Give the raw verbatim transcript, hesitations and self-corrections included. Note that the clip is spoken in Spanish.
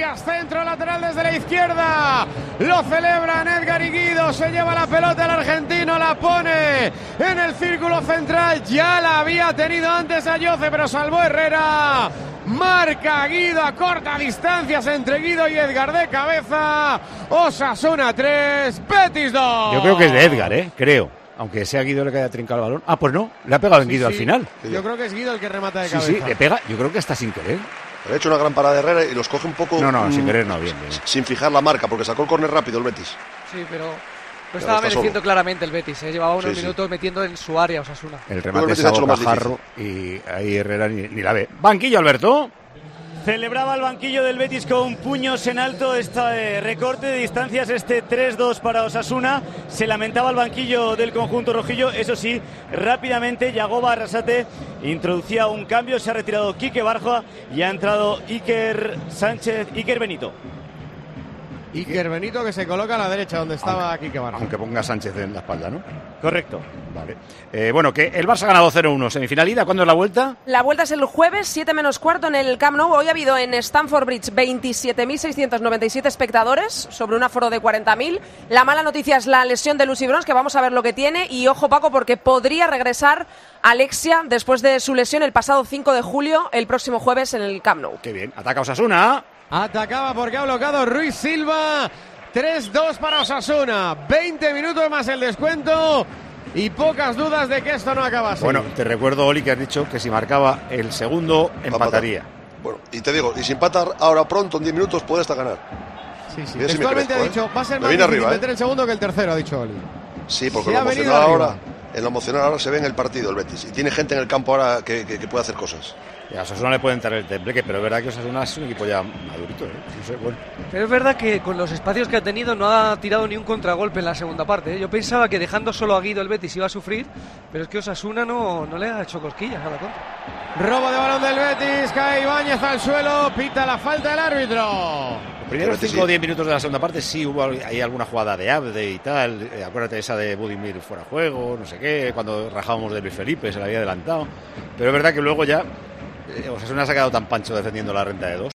Arias, centro lateral desde la izquierda. Lo celebran Edgar y Guido. Se lleva la pelota el argentino, la pone en el círculo central. Ya la había tenido antes a Yoce, pero salvó Herrera. Marca Guido a corta distancias entre Guido y Edgar de cabeza. Osasuna tres, Betis dos. Yo creo que es de Edgar, ¿eh? Creo. Aunque sea Guido el que haya trincado el balón. Ah, pues no, le ha pegado en Sí, Guido sí. al final. Yo creo que es Guido el que remata de Sí, cabeza. sí, le pega, yo creo que hasta sin querer. Ha hecho una gran parada de Herrera y los coge un poco. No, no, mm, sin querer no, bien, bien. Sin fijar la marca, porque sacó el córner rápido el Betis. Sí, pero lo Pero estaba está mereciendo solo. claramente el Betis, ¿eh? Llevaba unos Sí, sí. minutos metiendo en su área Osasuna. El Creo que el remate Betis es ha hecho a lo más Bocajarro y ahí Herrera ni, ni la ve. Banquillo, Alberto. Celebraba el banquillo del Betis con puños en alto este recorte de distancias, este tres dos para Osasuna. Se lamentaba el banquillo del conjunto rojillo. Eso sí, rápidamente Yagoba Arrasate introducía un cambio. Se ha retirado Quique Barja y ha entrado Iker Sánchez, Iker Benito. Iker Benito, que se coloca a la derecha donde estaba Aunque- Quique Barja. Aunque ponga Sánchez en la espalda, ¿no? Correcto. Vale. Eh, bueno, que el Barça ha ganado cero uno. Semifinal ida, ¿cuándo es la vuelta? La vuelta es el jueves, siete menos cuarto en el Camp Nou. Hoy ha habido en Stamford Bridge veintisiete mil seiscientos noventa y siete espectadores sobre un aforo de cuarenta mil. La mala noticia es la lesión de Lucy Bronze, que vamos a ver lo que tiene. Y ojo, Paco, porque podría regresar Alexia después de su lesión el pasado cinco de julio, el próximo jueves en el Camp Nou. Qué bien. Ataca Osasuna. Atacaba porque ha bloqueado Ruiz Silva. tres dos para Osasuna. veinte minutos más el descuento. Y pocas dudas de que esto no acaba así. Bueno, te recuerdo, Oli, que has dicho que si marcaba el segundo, empataría. Bueno, y te digo, y si empatar ahora pronto, en diez minutos, puede hasta ganar. sí, sí. Mira si me Textualmente crezco, ha dicho, ¿eh? va a ser Me más viene difícil arriba, ¿eh? meter el segundo que el tercero, ha dicho Oli. Sí, porque Se lo ha venido emocional arriba. ahora, en lo emocional ahora se ve en el partido el Betis. Y tiene gente en el campo ahora que, que, que puede hacer cosas. Y a Osasuna le puede entrar el tembleque, pero es verdad que Osasuna es un equipo ya madurito, ¿eh? No sé, bueno. Pero es verdad que con los espacios que ha tenido no ha tirado ni un contragolpe en la segunda parte, ¿eh? Yo pensaba que dejando solo a Guido el Betis iba a sufrir, pero es que Osasuna no, no le ha hecho cosquillas a la contra. Robo de balón del Betis, cae Ibáñez al suelo, pita la falta el árbitro. Los primeros Betis cinco o sí. diez minutos de la segunda parte sí hubo ahí alguna jugada de Abde y tal. Eh, acuérdate esa de Budimir fuera de juego, no sé qué, cuando rajábamos de Luis Felipe, se le había adelantado. Pero es verdad que luego ya eh, Osasuna se ha quedado tan pancho defendiendo la renta de dos